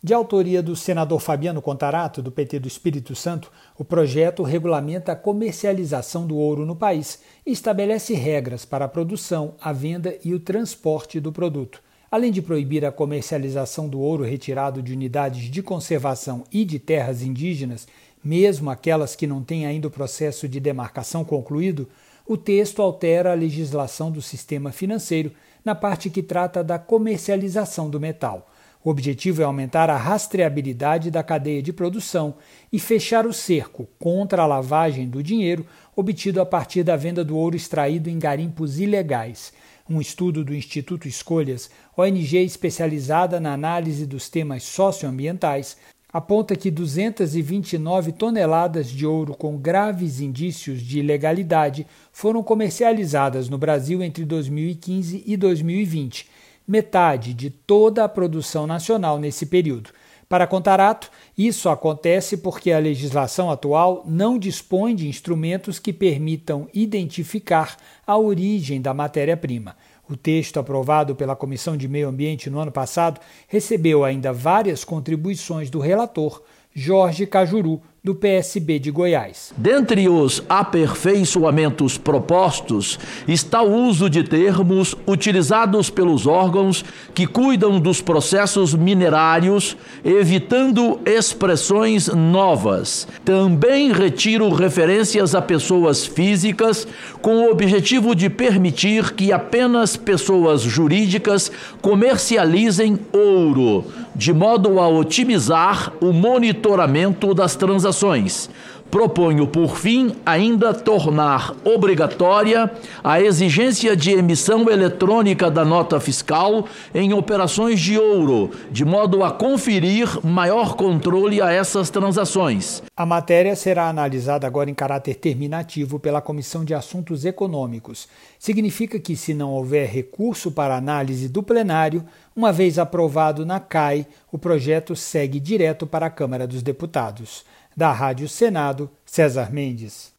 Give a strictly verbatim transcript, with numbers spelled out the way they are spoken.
De autoria do senador Fabiano Contarato, do P T do Espírito Santo, o projeto regulamenta a comercialização do ouro no país e estabelece regras para a produção, a venda e o transporte do produto. Além de proibir a comercialização do ouro retirado de unidades de conservação e de terras indígenas, mesmo aquelas que não têm ainda o processo de demarcação concluído, o texto altera a legislação do sistema financeiro na parte que trata da comercialização do metal. O objetivo é aumentar a rastreabilidade da cadeia de produção e fechar o cerco contra a lavagem do dinheiro obtido a partir da venda do ouro extraído em garimpos ilegais. Um estudo do Instituto Escolhas, O N G especializada na análise dos temas socioambientais, aponta que duzentas e vinte e nove toneladas de ouro com graves indícios de ilegalidade foram comercializadas no Brasil entre dois mil e quinze e dois mil e vinte, metade de toda a produção nacional nesse período. Para Contarato, isso acontece porque a legislação atual não dispõe de instrumentos que permitam identificar a origem da matéria-prima. O texto aprovado pela Comissão de Meio Ambiente no ano passado recebeu ainda várias contribuições do relator, Jorge Cajuru, do P S B de Goiás. Dentre os aperfeiçoamentos propostos está o uso de termos utilizados pelos órgãos que cuidam dos processos minerários, evitando expressões novas. Também retiro referências a pessoas físicas, com o objetivo de permitir que apenas pessoas jurídicas comercializem ouro, de modo a otimizar o monitoramento das transações. Proponho, por fim, ainda tornar obrigatória a exigência de emissão eletrônica da nota fiscal em operações de ouro, de modo a conferir maior controle a essas transações. A matéria será analisada agora em caráter terminativo pela Comissão de Assuntos Econômicos. Significa que, se não houver recurso para análise do plenário, uma vez aprovado na C A I, o projeto segue direto para a Câmara dos Deputados. Da Rádio Senado, César Mendes.